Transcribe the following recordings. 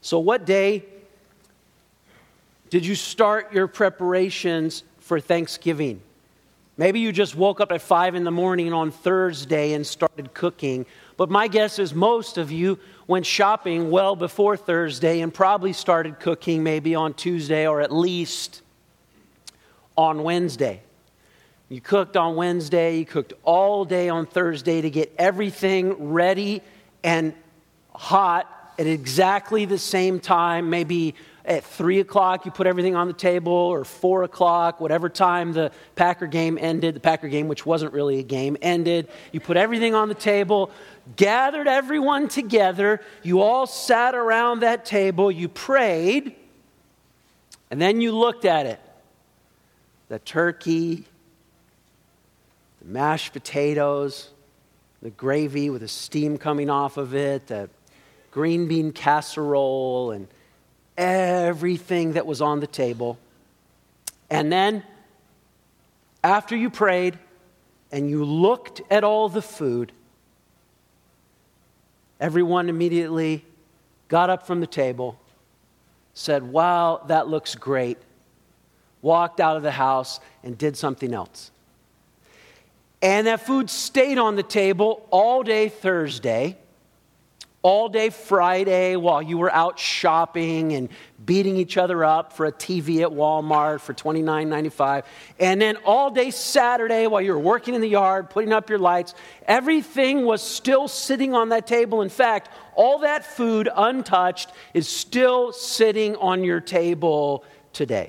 So what day did you start your preparations for Thanksgiving? Maybe you just woke up at 5 a.m. on Thursday and started cooking. But my guess is most of you went shopping well before Thursday and probably started cooking maybe on Tuesday or at least on Wednesday. You cooked on Wednesday, you cooked all day on Thursday to get everything ready and hot at exactly the same time. Maybe at 3 o'clock you put everything on the table, or 4 o'clock, whatever time the Packer game ended. The Packer game, which wasn't really a game, ended. You put everything on the table, gathered everyone together. You all sat around that table, you prayed, and then you looked at it. The turkey, the mashed potatoes, the gravy with the steam coming off of it, the green bean casserole, and everything that was on the table. And then, after you prayed and you looked at all the food, everyone immediately got up from the table, said, "Wow, that looks great," walked out of the house and did something else. And that food stayed on the table all day Thursday, all day Friday while you were out shopping and beating each other up for a TV at Walmart for $29.95. And then all day Saturday while you were working in the yard, putting up your lights. Everything was still sitting on that table. In fact, all that food untouched is still sitting on your table today.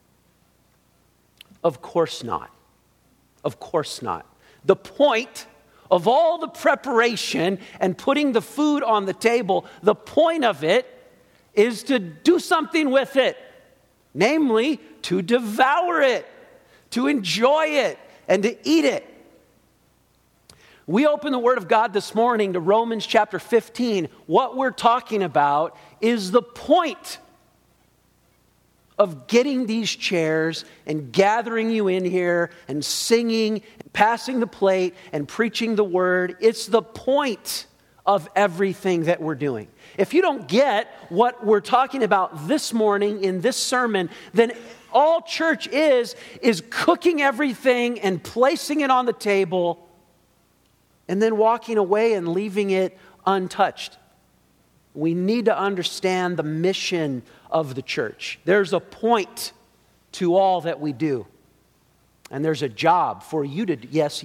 Of course not. Of course not. The point of all the preparation and putting the food on the table, the point of it is to do something with it. Namely, to devour it, to enjoy it, and to eat it. We open the Word of God this morning to Romans chapter 15. What we're talking about is the point of getting these chairs and gathering you in here and singing and passing the plate and preaching the word. It's the point of everything that we're doing. If you don't get what we're talking about this morning in this sermon, then all church is cooking everything and placing it on the table and then walking away and leaving it untouched. We need to understand the mission of the church. There's a point to all that we do. And there's a job for you to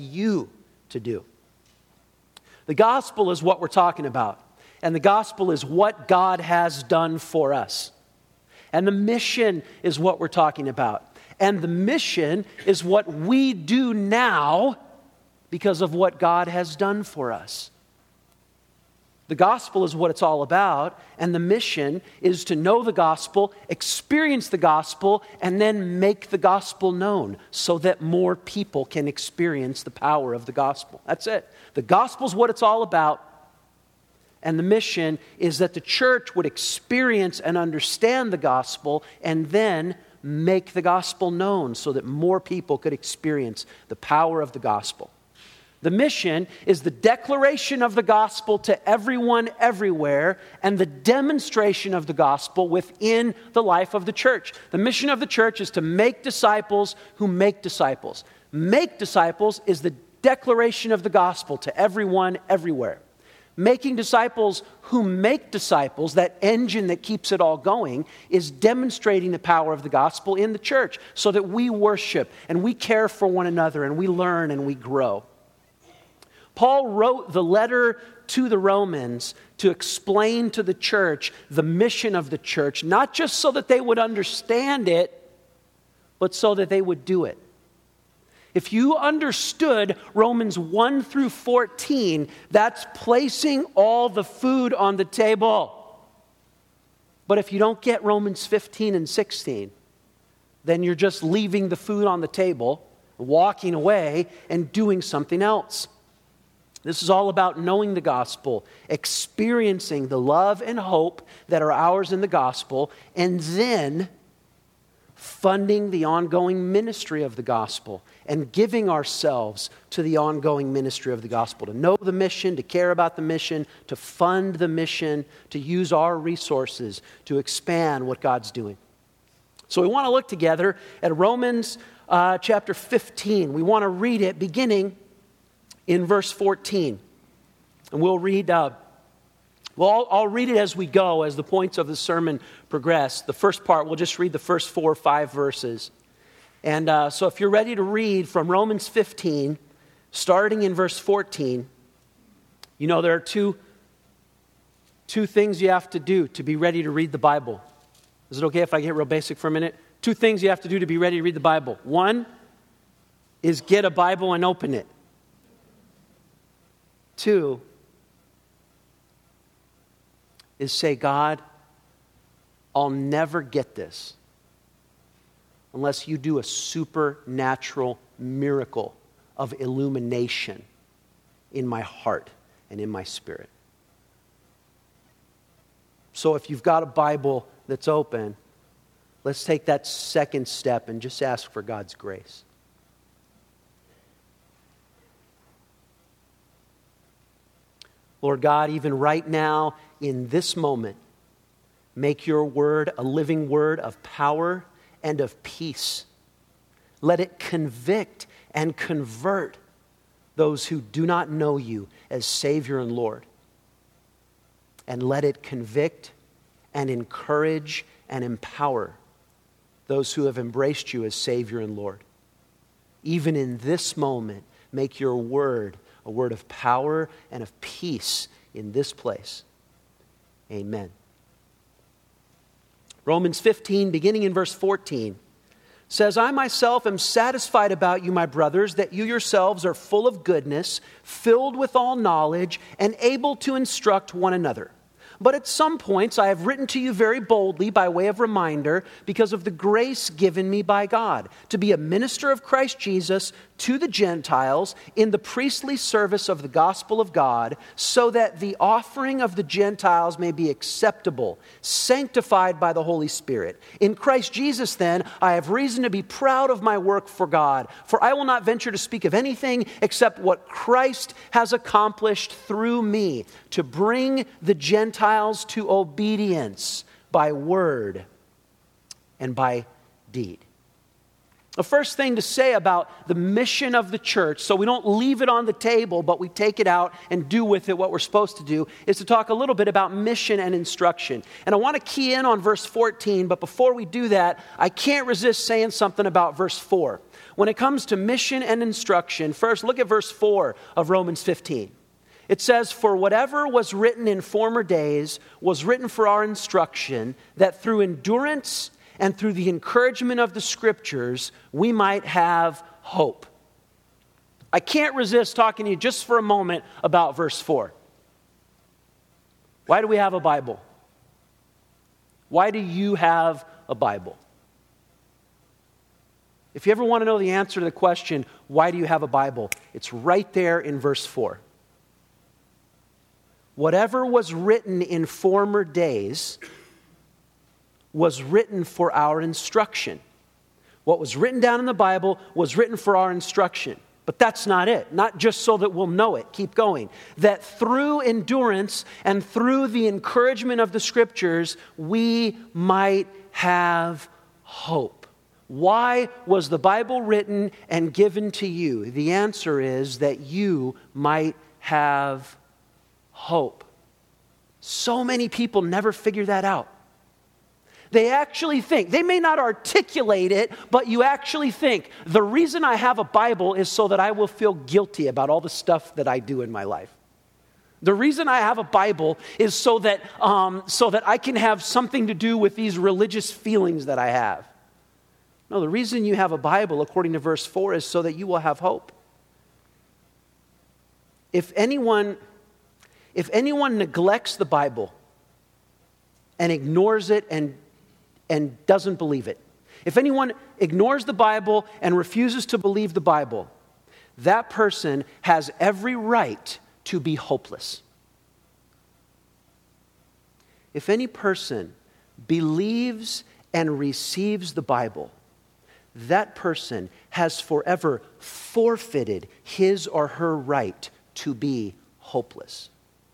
do. The gospel is what we're talking about. And the gospel is what God has done for us. And the mission is what we're talking about. And the mission is what we do now because of what God has done for us. The gospel is what it's all about, and the mission is to know the gospel, experience the gospel, and then make the gospel known so that more people can experience the power of the gospel. That's it. The gospel is what it's all about, and the mission is that the church would experience and understand the gospel and then make the gospel known so that more people could experience the power of the gospel. The mission is the declaration of the gospel to everyone, everywhere, and the demonstration of the gospel within the life of the church. The mission of the church is to make disciples who make disciples. Make disciples is the declaration of the gospel to everyone, everywhere. Making disciples who make disciples, that engine that keeps it all going, is demonstrating the power of the gospel in the church so that we worship and we care for one another and we learn and we grow. Paul wrote the letter to the Romans to explain to the church the mission of the church, not just so that they would understand it, but so that they would do it. If you understood Romans 1 through 14, that's placing all the food on the table. But if you don't get Romans 15 and 16, then you're just leaving the food on the table, walking away, and doing something else. This is all about knowing the gospel, experiencing the love and hope that are ours in the gospel, and then funding the ongoing ministry of the gospel and giving ourselves to the ongoing ministry of the gospel, to know the mission, to care about the mission, to fund the mission, to use our resources to expand what God's doing. So we want to look together at Romans chapter 15. We want to read it beginning in verse 14. And we'll read, I'll read it as we go, as the points of the sermon progress. The first part, we'll just read the first 4 or 5 verses. And so if you're ready to read from Romans 15, starting in verse 14, you know there are two things you have to do to be ready to read the Bible. Is it okay if I get real basic for a minute? 2 things you have to do to be ready to read the Bible. 1 is get a Bible and open it. 2 is say, God, I'll never get this unless you do a supernatural miracle of illumination in my heart and in my spirit. So if you've got a Bible that's open, let's take that second step and just ask for God's grace. Lord God, even right now, in this moment, make your word a living word of power and of peace. Let it convict and convert those who do not know you as Savior and Lord. And let it convict and encourage and empower those who have embraced you as Savior and Lord. Even in this moment, make your word a word of power and of peace in this place. Amen. Romans 15, beginning in verse 14, says, I myself am satisfied about you, my brothers, that you yourselves are full of goodness, filled with all knowledge, and able to instruct one another. But at some points I have written to you very boldly by way of reminder because of the grace given me by God to be a minister of Christ Jesus to the Gentiles in the priestly service of the gospel of God, so that the offering of the Gentiles may be acceptable, sanctified by the Holy Spirit. In Christ Jesus, then, I have reason to be proud of my work for God, for I will not venture to speak of anything except what Christ has accomplished through me to bring the Gentiles to obedience by word and by deed. The first thing to say about the mission of the church, so we don't leave it on the table, but we take it out and do with it what we're supposed to do, is to talk a little bit about mission and instruction. And I want to key in on verse 14, but before we do that, I can't resist saying something about verse 4. When it comes to mission and instruction, first look at verse 4 of Romans 15. It says, for whatever was written in former days was written for our instruction, that through endurance and through the encouragement of the Scriptures, we might have hope. I can't resist talking to you just for a moment about verse 4. Why do we have a Bible? Why do you have a Bible? If you ever want to know the answer to the question, why do you have a Bible? It's right there in verse 4. Whatever was written in former days was written for our instruction. What was written down in the Bible was written for our instruction. But that's not it. Not just so that we'll know it. Keep going. That through endurance and through the encouragement of the Scriptures, we might have hope. Why was the Bible written and given to you? The answer is that you might have hope. So many people never figure that out. They actually think, they may not articulate it, but you actually think, the reason I have a Bible is so that I will feel guilty about all the stuff that I do in my life. The reason I have a Bible is so that I can have something to do with these religious feelings that I have. No, the reason you have a Bible, according to verse 4, is so that you will have hope. If anyone neglects the Bible and ignores it and doesn't believe it, if anyone ignores the Bible and refuses to believe the Bible, that person has every right to be hopeless. If any person believes and receives the Bible, that person has forever forfeited his or her right to be hopeless.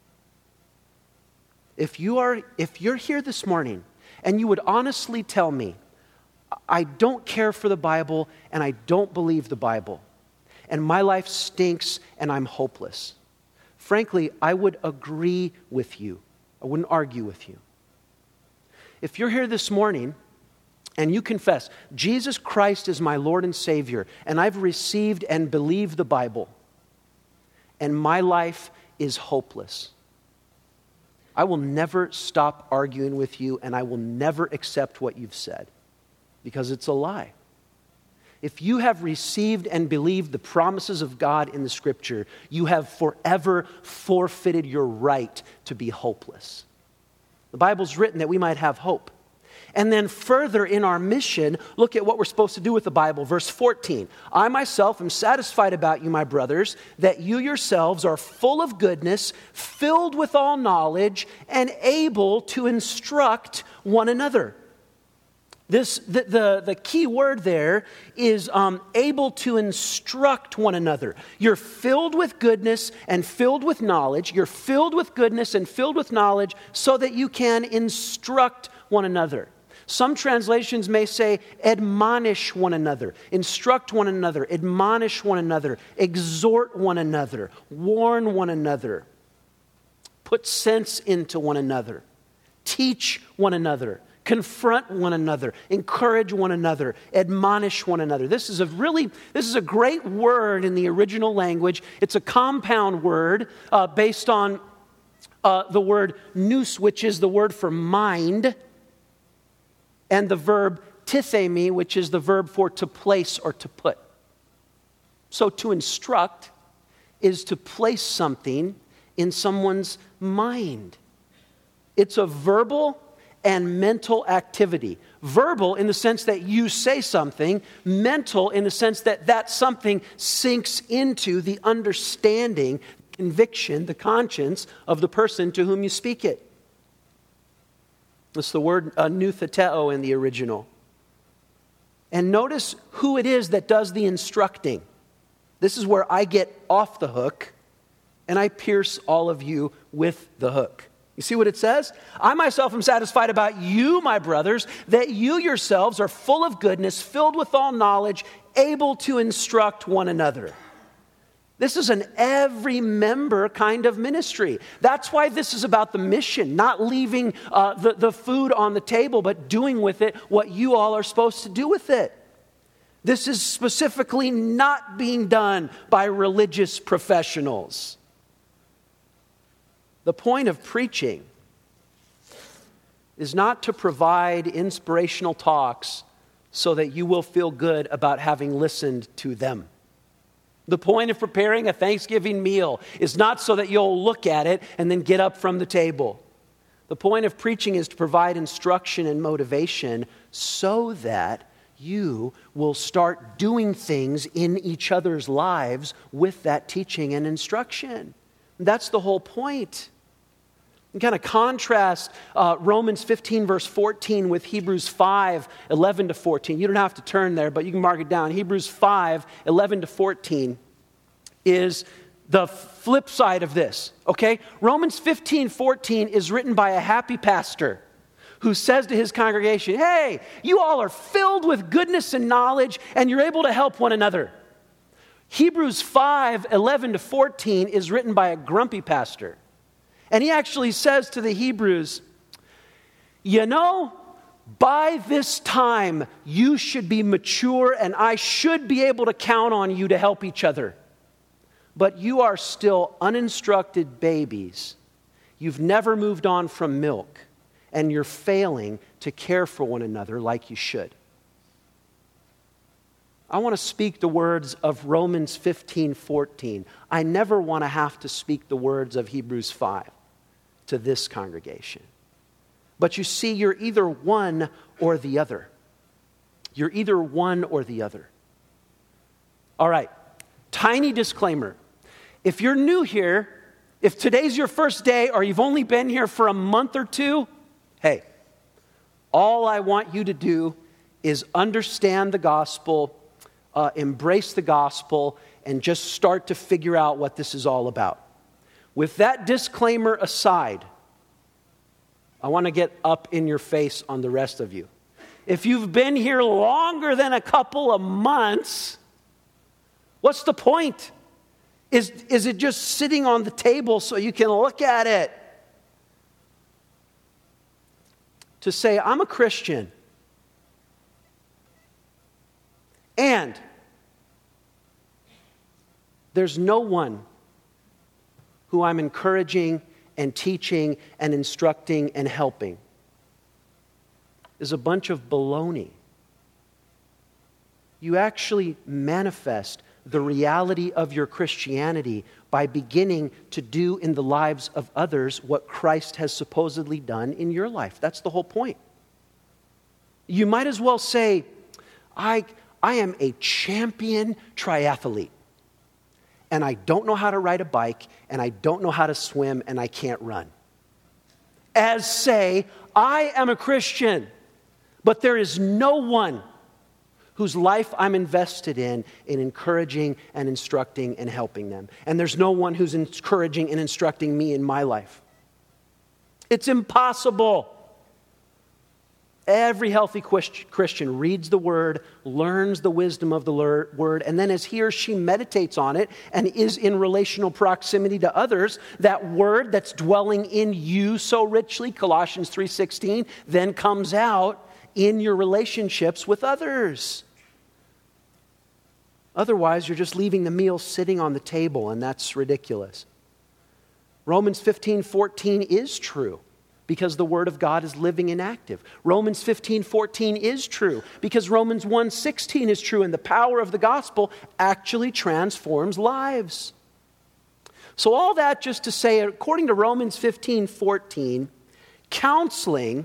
If you're here this morning and you would honestly tell me, I don't care for the Bible and I don't believe the Bible, and my life stinks and I'm hopeless, frankly, I would agree with you. I wouldn't argue with you. If you're here this morning and you confess, Jesus Christ is my Lord and Savior, and I've received and believed the Bible, and my life is hopeless, I will never stop arguing with you, and I will never accept what you've said, because it's a lie. If you have received and believed the promises of God in the Scripture, you have forever forfeited your right to be hopeless. The Bible's written that we might have hope. And then further in our mission, look at what we're supposed to do with the Bible. Verse 14, I myself am satisfied about you, my brothers, that you yourselves are full of goodness, filled with all knowledge, and able to instruct one another. The key word there is able to instruct one another. You're filled with goodness and filled with knowledge. You're filled with goodness and filled with knowledge so that you can instruct one another. Some translations may say admonish one another, instruct one another, admonish one another, exhort one another, warn one another, put sense into one another, teach one another, confront one another, encourage one another, admonish one another. This is a great word in the original language. It's a compound word based on the word nous, which is the word for mind, and the verb tithemi, which is the verb for to place or to put. So to instruct is to place something in someone's mind. It's a verbal and mental activity. Verbal in the sense that you say something, mental in the sense that that something sinks into the understanding, conviction, the conscience of the person to whom you speak it. It's the word noutheteo in the original. And notice who it is that does the instructing. This is where I get off the hook and I pierce all of you with the hook. You see what it says? I myself am satisfied about you, my brothers, that you yourselves are full of goodness, filled with all knowledge, able to instruct one another. This is an every member kind of ministry. That's why this is about the mission, not leaving the food on the table, but doing with it what you all are supposed to do with it. This is specifically not being done by religious professionals. The point of preaching is not to provide inspirational talks so that you will feel good about having listened to them. The point of preparing a Thanksgiving meal is not so that you'll look at it and then get up from the table. The point of preaching is to provide instruction and motivation so that you will start doing things in each other's lives with that teaching and instruction. That's the whole point. And kind of contrast Romans 15 verse 14 with Hebrews 5, 11 to 14. You don't have to turn there, but you can mark it down. Hebrews 5, 11 to 14 is the flip side of this, okay? Romans 15, 14 is written by a happy pastor who says to his congregation, hey, you all are filled with goodness and knowledge, and you're able to help one another. Hebrews 5, 11 to 14 is written by a grumpy pastor. And he actually says to the Hebrews, you know, by this time you should be mature and I should be able to count on you to help each other. But you are still uninstructed babies. You've never moved on from milk and you're failing to care for one another like you should. I want to speak the words of Romans 15, 14. I never want to have to speak the words of Hebrews 5 to this congregation. But you see, you're either one or the other. You're either one or the other. All right, tiny disclaimer. If you're new here, if today's your first day or you've only been here for a month or two, hey, All I want you to do is understand the gospel, embrace the gospel, and just start to figure out what this is all about. With that disclaimer aside, I want to get up in your face on the rest of you. If you've been here longer than a couple of months, what's the point? Is it just sitting on the table so you can look at it? To say, I'm a Christian. And there's no one who I'm encouraging and teaching and instructing and helping is a bunch of baloney. You actually manifest the reality of your Christianity by beginning to do in the lives of others what Christ has supposedly done in your life. That's the whole point. You might as well say, I am a champion triathlete, and I don't know how to ride a bike, and I don't know how to swim, and I can't run. As say, I am a Christian, but there is no one whose life I'm invested in encouraging and instructing and helping them. And there's no one who's encouraging and instructing me in my life. It's impossible. Every healthy Christian reads the Word, learns the wisdom of the Word, and then as he or she meditates on it and is in relational proximity to others, that Word that's dwelling in you so richly, Colossians 3:16, then comes out in your relationships with others. Otherwise, you're just leaving the meal sitting on the table, and that's ridiculous. Romans 15:14 is true because the Word of God is living and active. Romans 15:14 is true because Romans 1:16 is true, and the power of the gospel actually transforms lives. So all that just to say, according to Romans 15:14, counseling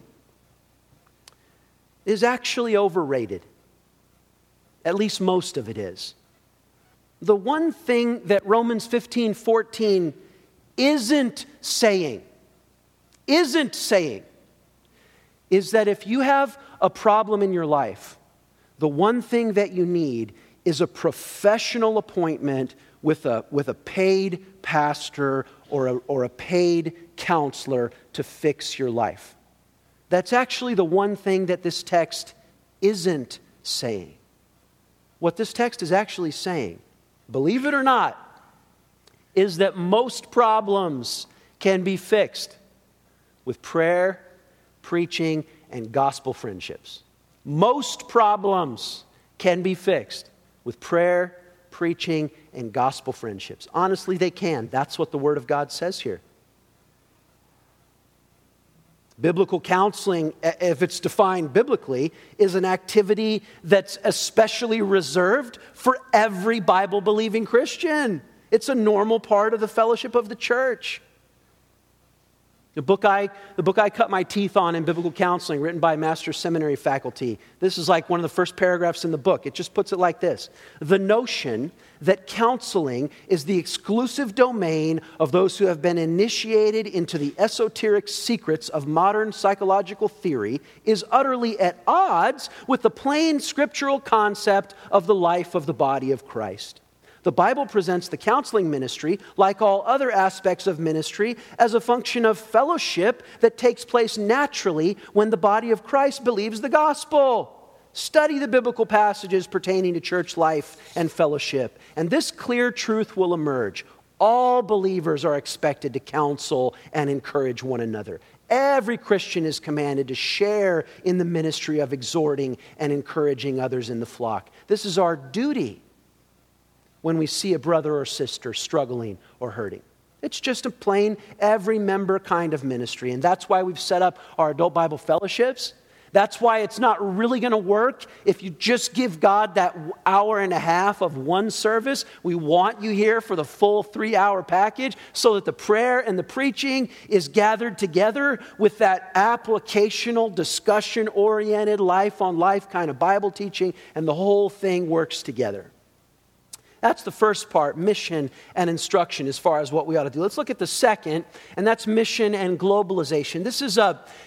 is actually overrated. At least most of it is. The one thing that Romans 15:14 isn't saying is that if you have a problem in your life, the one thing that you need is a professional appointment with a paid pastor or a paid counselor to fix your life. That's actually the one thing that this text isn't saying. What this text is actually saying, believe it or not, is that most problems can be fixed with prayer, preaching, and gospel friendships. Most problems can be fixed with prayer, preaching, and gospel friendships. Honestly, they can. That's what the Word of God says here. Biblical counseling, if it's defined biblically, is an activity that's especially reserved for every Bible-believing Christian. It's a normal part of the fellowship of the church. The book I cut my teeth on in biblical counseling, written by Master's Seminary faculty. This is like one of the first paragraphs in the book. It just puts it like this: the notion that counseling is the exclusive domain of those who have been initiated into the esoteric secrets of modern psychological theory is utterly at odds with the plain scriptural concept of the life of the body of Christ. The Bible presents the counseling ministry, like all other aspects of ministry, as a function of fellowship that takes place naturally when the body of Christ believes the gospel. Study the biblical passages pertaining to church life and fellowship, and this clear truth will emerge. All believers are expected to counsel and encourage one another. Every Christian is commanded to share in the ministry of exhorting and encouraging others in the flock. This is our duty when we see a brother or sister struggling or hurting. It's just a plain every member kind of ministry. And that's why we've set up our adult Bible fellowships. That's why it's not really going to work if you just give God that hour and a half of one service. We want you here for the full 3-hour package so that the prayer and the preaching is gathered together with that applicational, discussion-oriented, life-on-life kind of Bible teaching, and the whole thing works together. That's the first part, mission and instruction as far as what we ought to do. Let's look at the second, and that's mission and globalization. This is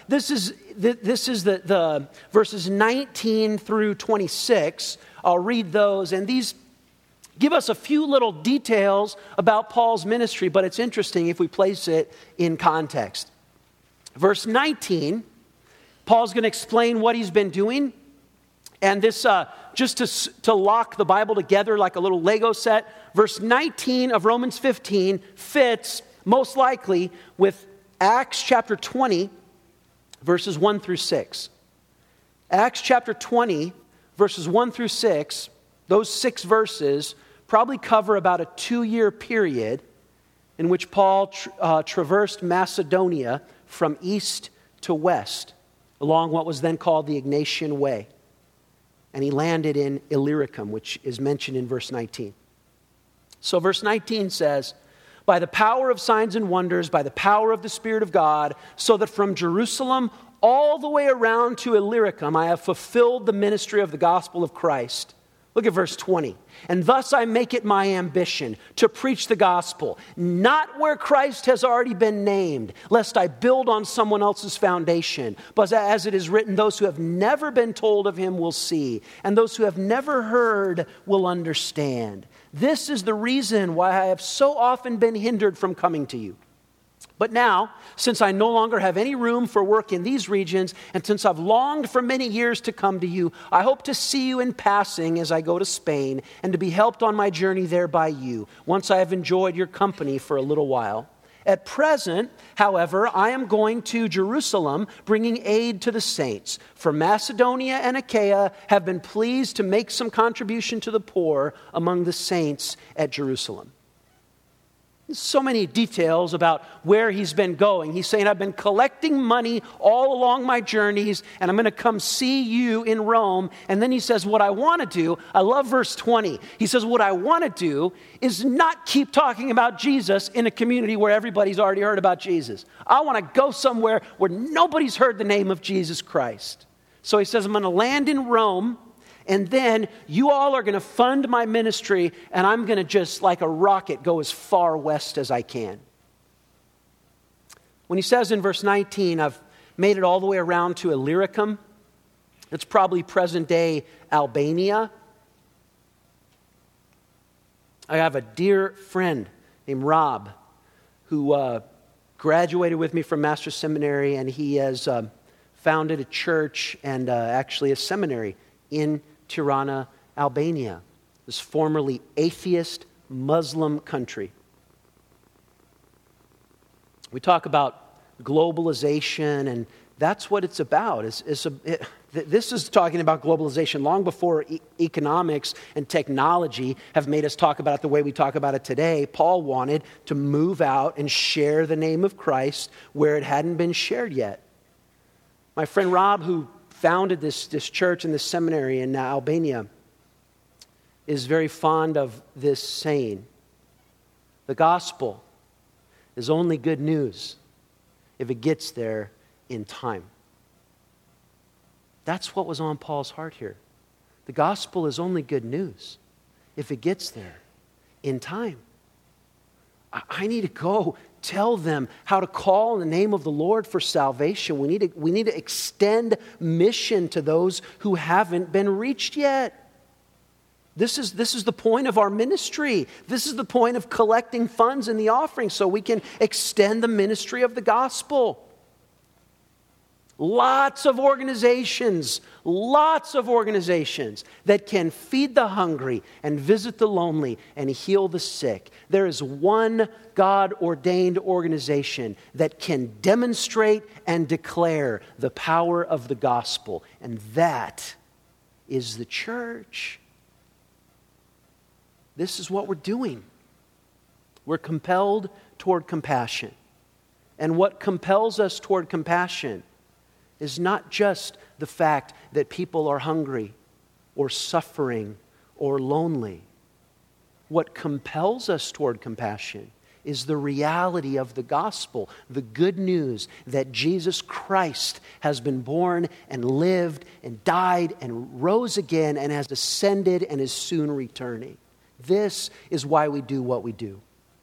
the verses 19 through 26. I'll read those, and these give us a few little details about Paul's ministry, but it's interesting if we place it in context. Verse 19, Paul's going to explain what he's been doing. And this, just to lock the Bible together like a little Lego set, verse 19 of Romans 15 fits most likely with Acts chapter 20, verses 1 through 6. Acts chapter 20, verses 1 through 6, those 6 verses probably cover about a 2-year period in which Paul traversed Macedonia from east to west along what was then called the Egnatian Way. And he landed in Illyricum, which is mentioned in verse 19. So verse 19 says, by the power of signs and wonders, by the power of the Spirit of God, so that from Jerusalem all the way around to Illyricum I have fulfilled the ministry of the gospel of Christ. Look at verse 20. And thus I make it my ambition to preach the gospel, not where Christ has already been named, lest I build on someone else's foundation. But as it is written, those who have never been told of him will see, and those who have never heard will understand. This is the reason why I have so often been hindered from coming to you. But now, since I no longer have any room for work in these regions, and since I've longed for many years to come to you, I hope to see you in passing as I go to Spain, and to be helped on my journey there by you, once I have enjoyed your company for a little while. At present, however, I am going to Jerusalem, bringing aid to the saints. For Macedonia and Achaia have been pleased to make some contribution to the poor among the saints at Jerusalem. So many details about where he's been going. He's saying, I've been collecting money all along my journeys, and I'm going to come see you in Rome. And then he says, what I want to do, I love verse 20. He says, what I want to do is not keep talking about Jesus in a community where everybody's already heard about Jesus. I want to go somewhere where nobody's heard the name of Jesus Christ. So he says, I'm going to land in Rome, and then you all are going to fund my ministry, and I'm going to just, like a rocket, go as far west as I can. When he says in verse 19, I've made it all the way around to Illyricum, it's probably present-day Albania. I have a dear friend named Rob who graduated with me from Master's Seminary, and he has founded a church and actually a seminary in Tirana, Albania, this formerly atheist Muslim country. We talk about globalization, and that's what it's about. This is talking about globalization long before economics and technology have made us talk about it the way we talk about it today. Paul wanted to move out and share the name of Christ where it hadn't been shared yet. My friend Rob, who founded this church and this seminary in Albania, is very fond of this saying. The gospel is only good news if it gets there in time. That's what was on Paul's heart here. The gospel is only good news if it gets there in time. I need to go tell them how to call in the name of the Lord for salvation. We need to extend mission to those who haven't been reached yet. This is the point of our ministry. This is the point of collecting funds in the offering so we can extend the ministry of the gospel. Lots of organizations that can feed the hungry and visit the lonely and heal the sick. There is one God-ordained organization that can demonstrate and declare the power of the gospel, and that is the church. This is what we're doing. We're compelled toward compassion. And what compels us toward compassion is not just the fact that people are hungry or suffering or lonely. What compels us toward compassion is the reality of the gospel, the good news that Jesus Christ has been born and lived and died and rose again and has ascended and is soon returning. This is why we do what we do.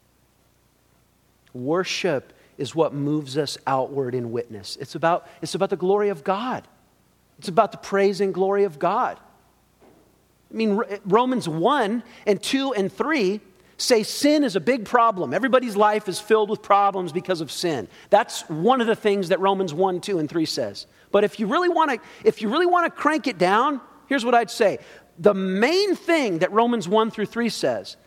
Worship is what moves us outward in witness. It's about the glory of God. It's about the praise and glory of God. I mean, Romans 1 and 2 and 3 say sin is a big problem. Everybody's life is filled with problems because of sin. That's one of the things that Romans 1, 2, and 3 says. But if you really want to crank it down, here's what I'd say. The main thing that Romans 1 through 3 says,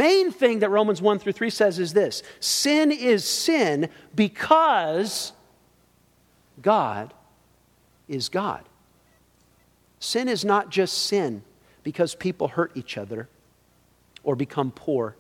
is this: sin is sin because God is God. Sin is not just sin because people hurt each other or become poor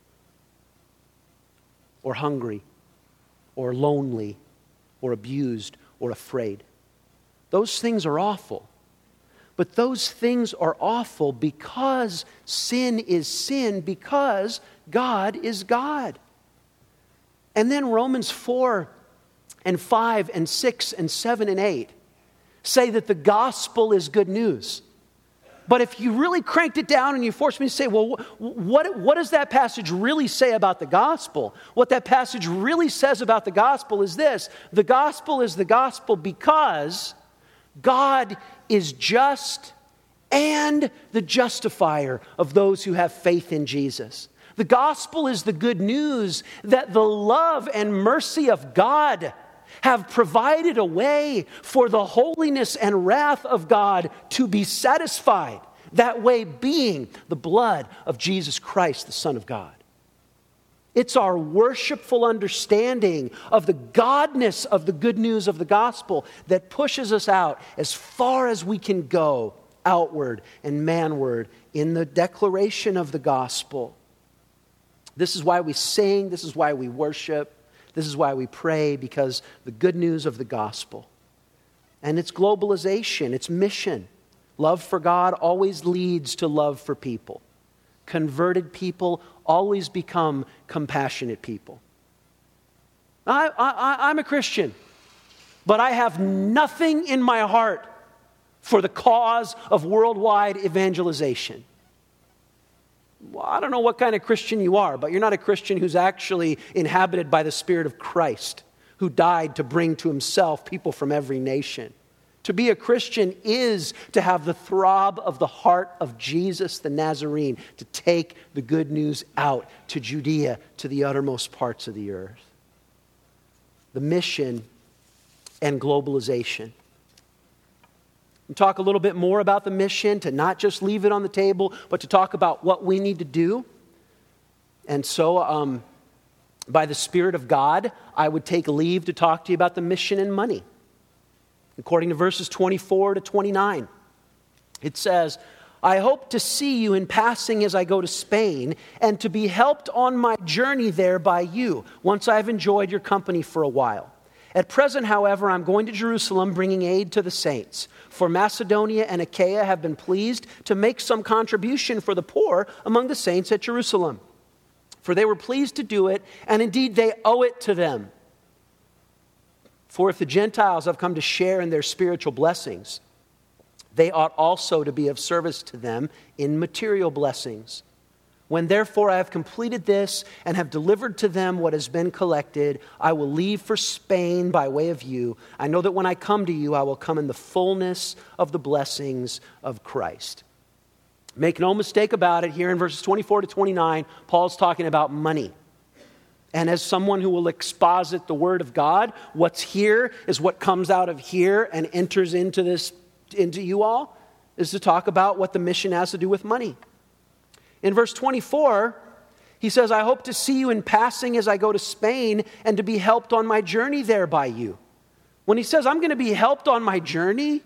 or hungry or lonely or abused or afraid. Those things are awful. But those things are awful because sin is sin, because God is God. And then Romans 4 and 5 and 6 and 7 and 8 say that the gospel is good news. But if you really cranked it down and you forced me to say, well, what does that passage really say about the gospel? What that passage really says about the gospel is this: the gospel is the gospel because God is just and the justifier of those who have faith in Jesus. The gospel is the good news that the love and mercy of God have provided a way for the holiness and wrath of God to be satisfied. That way being the blood of Jesus Christ, the Son of God. It's our worshipful understanding of the godness of the good news of the gospel that pushes us out as far as we can go outward and manward in the declaration of the gospel. This is why we sing, this is why we worship, this is why we pray, because the good news of the gospel. And it's globalization, it's mission. Love for God always leads to love for people. Converted people always become compassionate people. I'm a Christian, but I have nothing in my heart for the cause of worldwide evangelization. Well, I don't know what kind of Christian you are, but you're not a Christian who's actually inhabited by the Spirit of Christ, who died to bring to himself people from every nation. To be a Christian is to have the throb of the heart of Jesus the Nazarene, to take the good news out to Judea, to the uttermost parts of the earth. The mission and globalization. We'll talk a little bit more about the mission, to not just leave it on the table, but to talk about what we need to do. And so, by the Spirit of God, I would take leave to talk to you about the mission and money. According to verses 24 to 29, it says, I hope to see you in passing as I go to Spain, and to be helped on my journey there by you, once I've enjoyed your company for a while. At present, however, I'm going to Jerusalem, bringing aid to the saints. For Macedonia and Achaia have been pleased to make some contribution for the poor among the saints at Jerusalem. For they were pleased to do it, and indeed they owe it to them. For if the Gentiles have come to share in their spiritual blessings, they ought also to be of service to them in material blessings. When therefore I have completed this and have delivered to them what has been collected, I will leave for Spain by way of you. I know that when I come to you, I will come in the fullness of the blessings of Christ. Make no mistake about it, here in verses 24 to 29, Paul's talking about money. And as someone who will exposit the Word of God, what's here is what comes out of here and enters into you all, is to talk about what the mission has to do with money. In verse 24, he says, I hope to see you in passing as I go to Spain, and to be helped on my journey there by you. When he says, I'm going to be helped on my journey,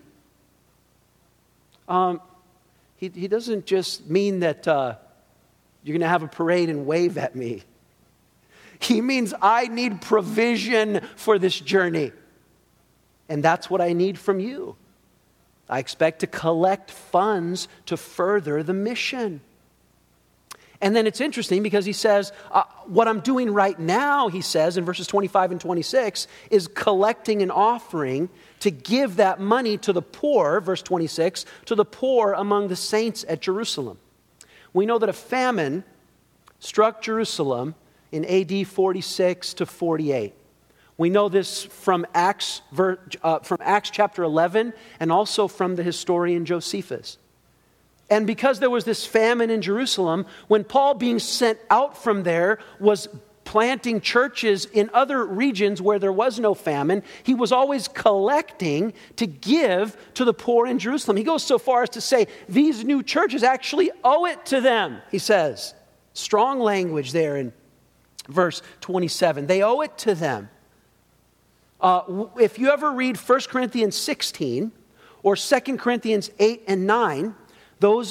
he doesn't just mean that you're going to have a parade and wave at me. He means I need provision for this journey. And that's what I need from you. I expect to collect funds to further the mission. And then it's interesting because he says, what I'm doing right now, he says in verses 25 and 26, is collecting an offering to give that money to the poor, verse 26, to the poor among the saints at Jerusalem. We know that a famine struck Jerusalem in AD 46 to 48. We know this from Acts chapter 11 and also from the historian Josephus. And because there was this famine in Jerusalem, when Paul, being sent out from there, was planting churches in other regions where there was no famine, he was always collecting to give to the poor in Jerusalem. He goes so far as to say, these new churches actually owe it to them, he says. Strong language there in verse 27. They owe it to them. If you ever read 1 Corinthians 16 or 2 Corinthians 8 and 9, those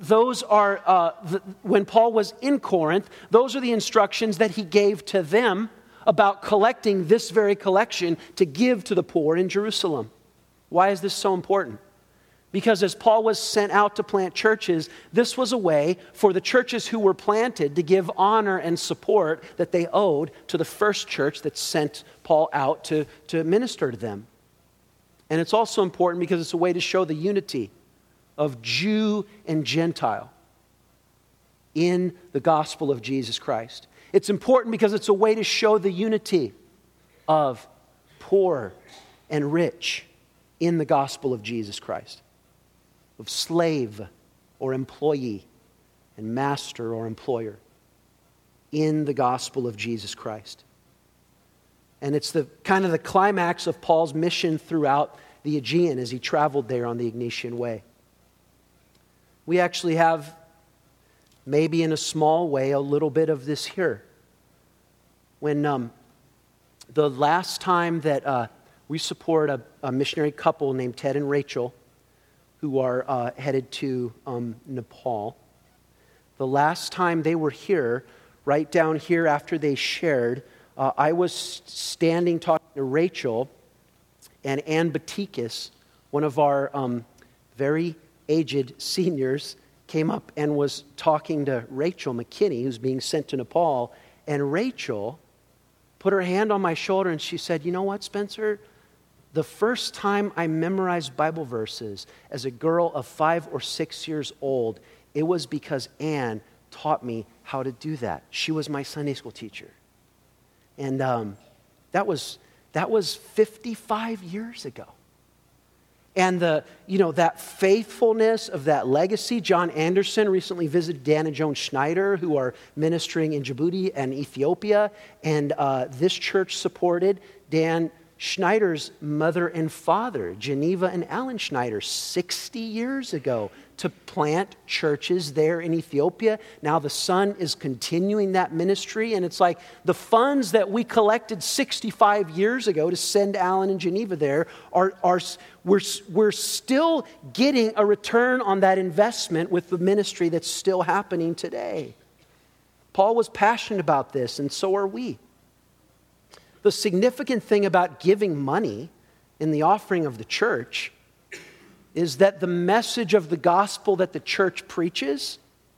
are when Paul was in Corinth, those are the instructions that he gave to them about collecting this very collection to give to the poor in Jerusalem. Why is this so important? Because as Paul was sent out to plant churches, this was a way for the churches who were planted to give honor and support that they owed to the first church that sent Paul out to minister to them. And it's also important because it's a way to show the unity of Jew and Gentile in the gospel of Jesus Christ. It's important because it's a way to show the unity of poor and rich in the gospel of Jesus Christ, of slave or employee and master or employer in the gospel of Jesus Christ. And it's the kind of the climax of Paul's mission throughout the Aegean as he traveled there on the Egnatian Way. We actually have, maybe in a small way, a little bit of this here. When the last time that we support a missionary couple named Ted and Rachel, who are headed to Nepal, the last time they were here, right down here after they shared, I was standing talking to Rachel, and Ann Batikis, one of our very aged seniors, came up and was talking to Rachel McKinney, who's being sent to Nepal. And Rachel put her hand on my shoulder and she said, "You know what, Spencer? The first time I memorized Bible verses as a girl of 5 or 6 years old, it was because Ann taught me how to do that. She was my Sunday school teacher." And that was 55 years ago. And that faithfulness of that legacy. John Anderson recently visited Dan and Joan Schneider, who are ministering in Djibouti and Ethiopia. And this church supported Dan Schneider's mother and father, Geneva and Alan Schneider, 60 years ago, to plant churches there in Ethiopia. Now the son is continuing that ministry, and it's like the funds that we collected 65 years ago to send Alan and Geneva there we're still getting a return on that investment with the ministry that's still happening today. Paul was passionate about this, and so are we. The significant thing about giving money in the offering of the church is that the message of the gospel that the church preaches,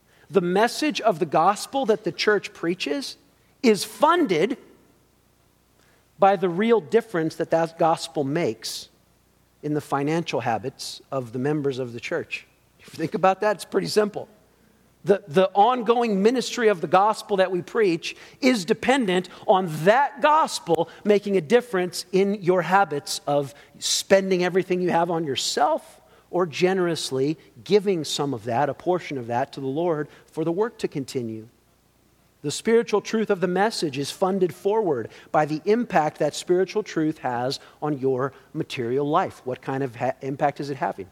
is funded by the real difference that gospel makes in the financial habits of the members of the church. If you think about that, it's pretty simple. The ongoing ministry of the gospel that we preach is dependent on that gospel making a difference in your habits of spending everything you have on yourself or generously giving some of that, a portion of that, to the Lord for the work to continue. The spiritual truth of the message is funded forward by the impact that spiritual truth has on your material life. What kind of impact is it having?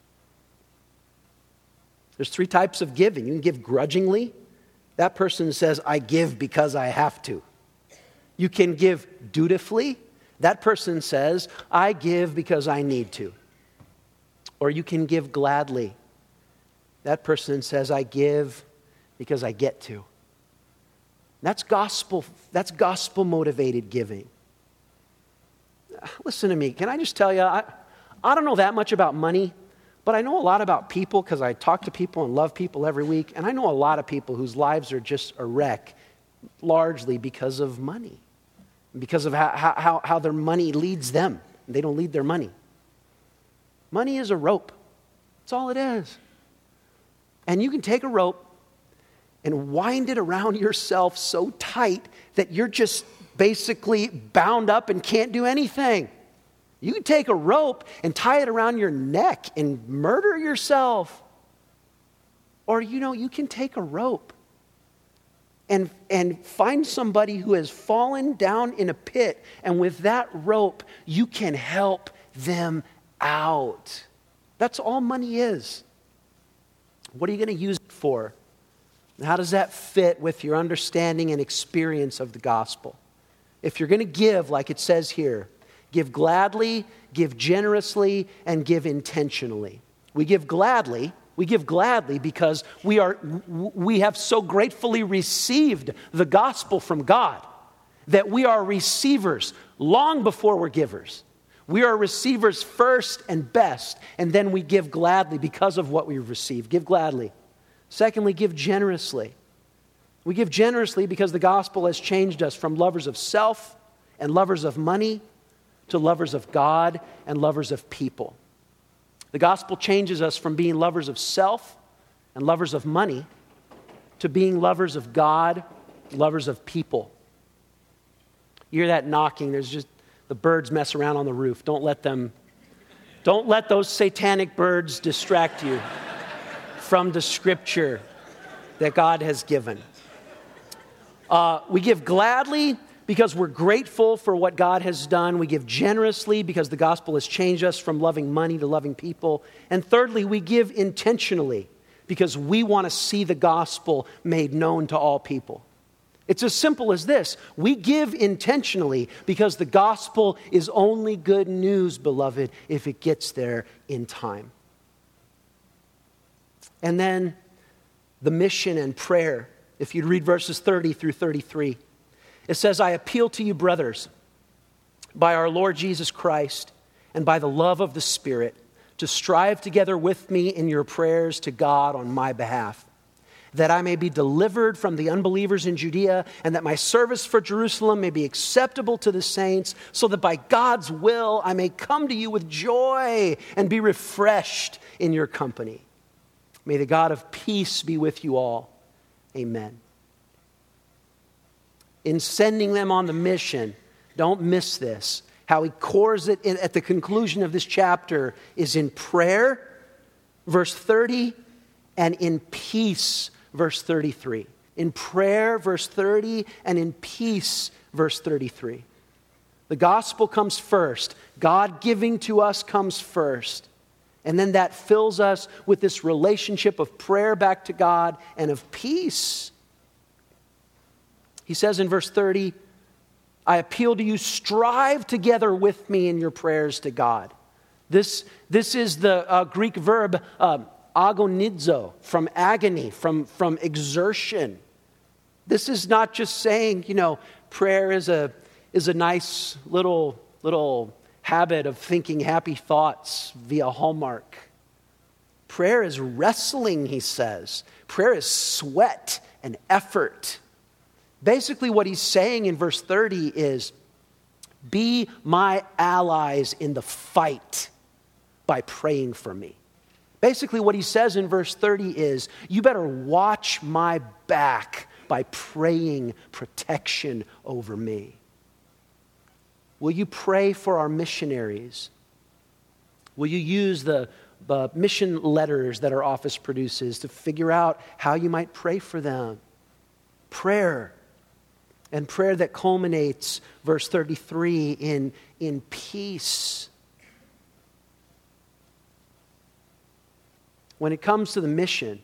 There's 3 types of giving. You can give grudgingly. That person says, "I give because I have to." You can give dutifully. That person says, "I give because I need to." Or you can give gladly. That person says, "I give because I get to." That's gospel motivated giving. Listen to me. Can I just tell you, I don't know that much about money. But I know a lot about people because I talk to people and love people every week. And I know a lot of people whose lives are just a wreck, largely because of money. Because of how their money leads them. They don't lead their money. Money is a rope. That's all it is. And you can take a rope and wind it around yourself so tight that you're just basically bound up and can't do anything. You can take a rope and tie it around your neck and murder yourself. Or, you can take a rope and find somebody who has fallen down in a pit, and with that rope, you can help them out. That's all money is. What are you going to use it for? And how does that fit with your understanding and experience of the gospel? If you're going to give, like it says here, give gladly, give generously, and give intentionally. We give gladly because we have so gratefully received the gospel from God that we are receivers long before we're givers. We are receivers first and best, and then we give gladly because of what we've received. Give gladly. Secondly, give generously. We give generously because the gospel has changed us from lovers of self and lovers of money to lovers of God and lovers of people. The gospel changes us from being lovers of self and lovers of money to being lovers of God, lovers of people. You hear that knocking. There's just the birds mess around on the roof. Don't let those satanic birds distract you from the scripture that God has given. We give gladly because we're grateful for what God has done. We give generously because the gospel has changed us from loving money to loving people. And thirdly, we give intentionally because we want to see the gospel made known to all people. It's as simple as this. We give intentionally because the gospel is only good news, beloved, if it gets there in time. And then the mission and prayer. If you'd read verses 30 through 33, it says, I appeal to you, brothers, by our Lord Jesus Christ and by the love of the Spirit, to strive together with me in your prayers to God on my behalf, that I may be delivered from the unbelievers in Judea, and that my service for Jerusalem may be acceptable to the saints, so that by God's will I may come to you with joy and be refreshed in your company. May the God of peace be with you all. Amen. In sending them on the mission, don't miss this. How he cores it at the conclusion of this chapter is in prayer, verse 30, and in peace, verse 33. In prayer, verse 30, and in peace, verse 33. The gospel comes first. God giving to us comes first. And then that fills us with this relationship of prayer back to God and of peace. He says in verse 30, I appeal to you, strive together with me in your prayers to God. This is the Greek verb agonizo, from agony, from exertion. This is not just saying, prayer is a nice little habit of thinking happy thoughts via Hallmark. Prayer is wrestling, he says. Prayer is sweat and effort. Basically, what he's saying in verse 30 is, be my allies in the fight by praying for me. Basically, what he says in verse 30 is, you better watch my back by praying protection over me. Will you pray for our missionaries? Will you use the mission letters that our office produces to figure out how you might pray for them? Prayer. And prayer that culminates, verse 33, in peace. When it comes to the mission,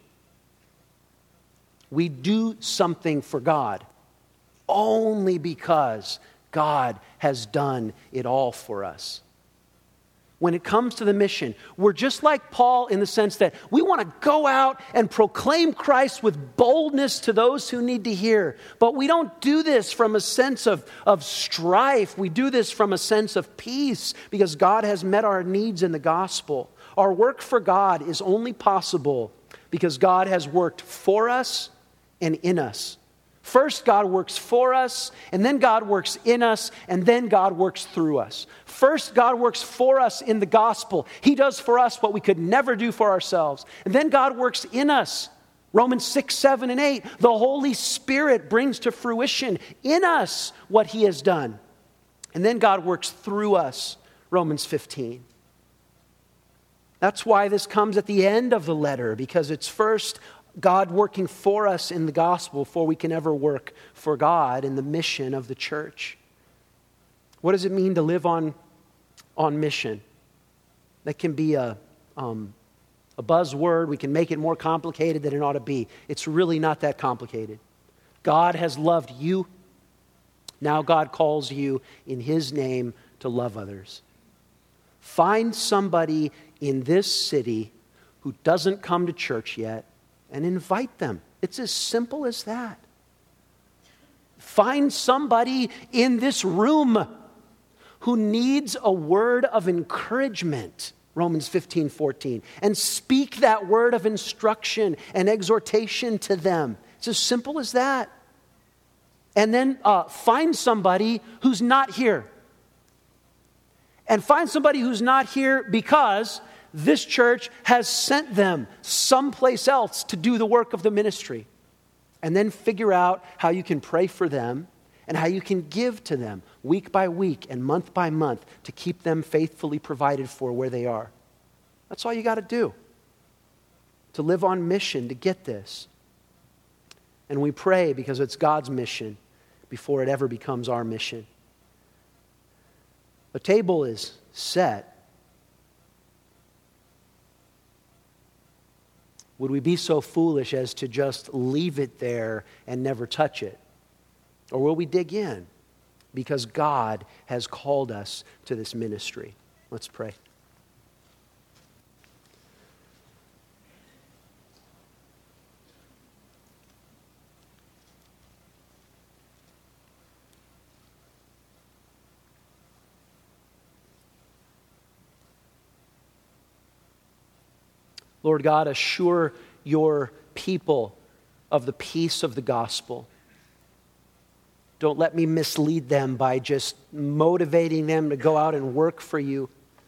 we do something for God only because God has done it all for us. When it comes to the mission, we're just like Paul in the sense that we want to go out and proclaim Christ with boldness to those who need to hear. But we don't do this from a sense of strife. We do this from a sense of peace because God has met our needs in the gospel. Our work for God is only possible because God has worked for us and in us. First, God works for us, and then God works in us, and then God works through us. First, God works for us in the gospel. He does for us what we could never do for ourselves. And then God works in us Romans 6, 7, and 8, the Holy Spirit brings to fruition in us what He has done. And then God works through us, Romans 15. That's why this comes at the end of the letter, because it's first God working for us in the gospel before we can ever work for God in the mission of the church. What does it mean to live on mission? That can be a buzzword. We can make it more complicated than it ought to be. It's really not that complicated. God has loved you. Now God calls you in His name to love others. Find somebody in this city who doesn't come to church yet and invite them. It's as simple as that. Find somebody in this room who needs a word of encouragement, Romans 15, 14, and speak that word of instruction and exhortation to them. It's as simple as that. And then find somebody who's not here. And find somebody who's not here because this church has sent them someplace else to do the work of the ministry. And then figure out how you can pray for them and how you can give to them week by week and month by month to keep them faithfully provided for where they are. That's all you got to do to live on mission to get this. And we pray because it's God's mission before it ever becomes our mission. The table is set. Would we be so foolish as to just leave it there and never touch it? Or will we dig in? Because God has called us to this ministry. Let's pray. Lord God, assure your people of the peace of the gospel. Don't let me mislead them by just motivating them to go out and work for you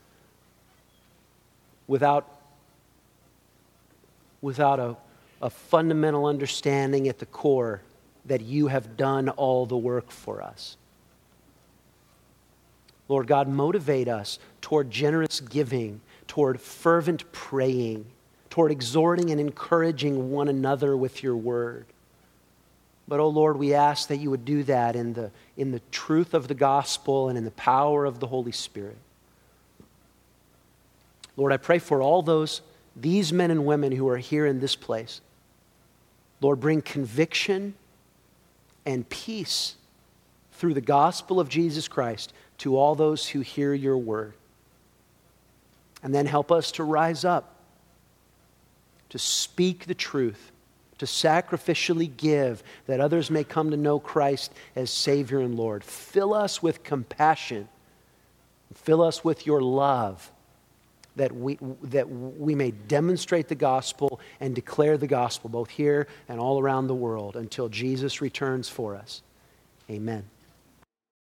without a fundamental understanding at the core that you have done all the work for us. Lord God, motivate us toward generous giving, toward fervent praying, toward exhorting and encouraging one another with your word. But, oh Lord, we ask that you would do that in the truth of the gospel and in the power of the Holy Spirit. Lord, I pray for all these men and women who are here in this place. Lord, bring conviction and peace through the gospel of Jesus Christ to all those who hear your word. And then help us to rise up, to speak the truth, to sacrificially give, that others may come to know Christ as Savior and Lord. Fill us with compassion. Fill us with your love, that we may demonstrate the gospel and declare the gospel both here and all around the world until Jesus returns for us. Amen.